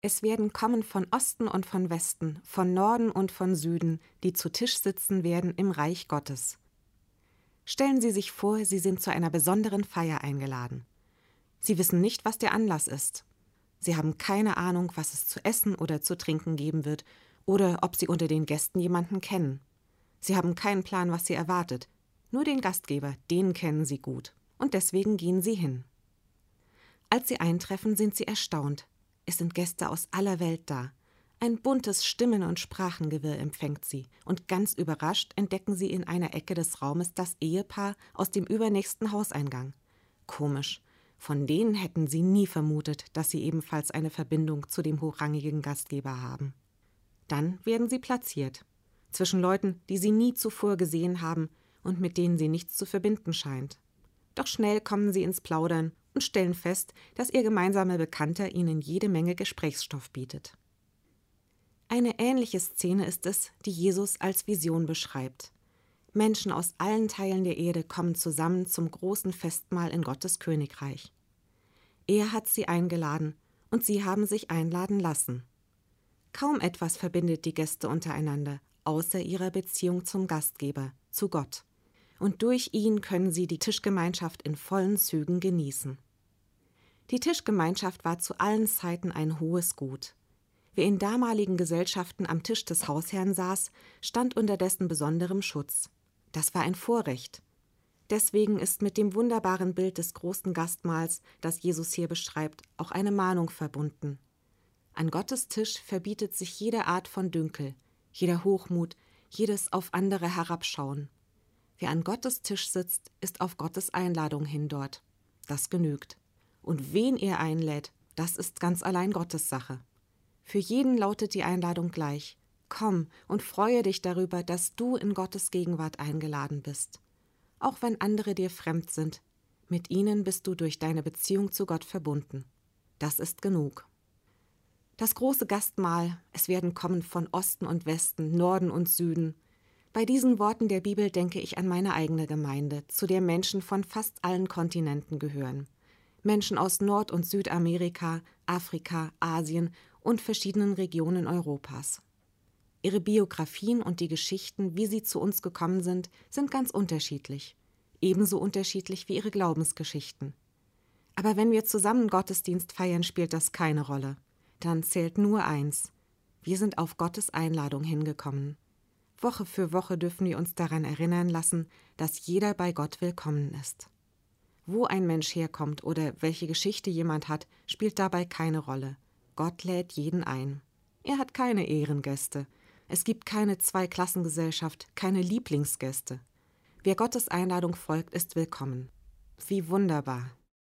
Es werden kommen von Osten und von Westen, von Norden und von Süden, die zu Tisch sitzen werden im Reich Gottes. Stellen Sie sich vor, Sie sind zu einer besonderen Feier eingeladen. Sie wissen nicht, was der Anlass ist. Sie haben keine Ahnung, was es zu essen oder zu trinken geben wird oder ob Sie unter den Gästen jemanden kennen. Sie haben keinen Plan, was Sie erwartet. Nur den Gastgeber, den kennen Sie gut. Und deswegen gehen Sie hin. Als Sie eintreffen, sind Sie erstaunt. Es sind Gäste aus aller Welt da. Ein buntes Stimmen- und Sprachengewirr empfängt Sie, und ganz überrascht entdecken Sie in einer Ecke des Raumes das Ehepaar aus dem übernächsten Hauseingang. Komisch, von denen hätten Sie nie vermutet, dass sie ebenfalls eine Verbindung zu dem hochrangigen Gastgeber haben. Dann werden Sie platziert, zwischen Leuten, die Sie nie zuvor gesehen haben und mit denen Sie nichts zu verbinden scheint. Doch schnell kommen Sie ins Plaudern und stellen fest, dass Ihr gemeinsamer Bekannter Ihnen jede Menge Gesprächsstoff bietet. Eine ähnliche Szene ist es, die Jesus als Vision beschreibt. Menschen aus allen Teilen der Erde kommen zusammen zum großen Festmahl in Gottes Königreich. Er hat sie eingeladen und sie haben sich einladen lassen. Kaum etwas verbindet die Gäste untereinander, außer ihrer Beziehung zum Gastgeber, zu Gott. Und durch ihn können sie die Tischgemeinschaft in vollen Zügen genießen. Die Tischgemeinschaft war zu allen Zeiten ein hohes Gut. Wer in damaligen Gesellschaften am Tisch des Hausherrn saß, stand unter dessen besonderem Schutz. Das war ein Vorrecht. Deswegen ist mit dem wunderbaren Bild des großen Gastmahls, das Jesus hier beschreibt, auch eine Mahnung verbunden. An Gottes Tisch verbietet sich jede Art von Dünkel, jeder Hochmut, jedes auf andere Herabschauen. Wer an Gottes Tisch sitzt, ist auf Gottes Einladung hin dort. Das genügt. Und wen er einlädt, das ist ganz allein Gottes Sache. Für jeden lautet die Einladung gleich: Komm und freue dich darüber, dass du in Gottes Gegenwart eingeladen bist. Auch wenn andere dir fremd sind, mit ihnen bist du durch deine Beziehung zu Gott verbunden. Das ist genug. Das große Gastmahl, es werden kommen von Osten und Westen, Norden und Süden. Bei diesen Worten der Bibel denke ich an meine eigene Gemeinde, zu der Menschen von fast allen Kontinenten gehören. Menschen aus Nord- und Südamerika, Afrika, Asien und verschiedenen Regionen Europas. Ihre Biografien und die Geschichten, wie sie zu uns gekommen sind ganz unterschiedlich. Ebenso unterschiedlich wie ihre Glaubensgeschichten. Aber wenn wir zusammen Gottesdienst feiern, spielt das keine Rolle. Dann zählt nur eins: Wir sind auf Gottes Einladung hingekommen. Woche für Woche dürfen wir uns daran erinnern lassen, dass jeder bei Gott willkommen ist. Wo ein Mensch herkommt oder welche Geschichte jemand hat, spielt dabei keine Rolle. Gott lädt jeden ein. Er hat keine Ehrengäste. Es gibt keine Zweiklassengesellschaft, keine Lieblingsgäste. Wer Gottes Einladung folgt, ist willkommen. Wie wunderbar!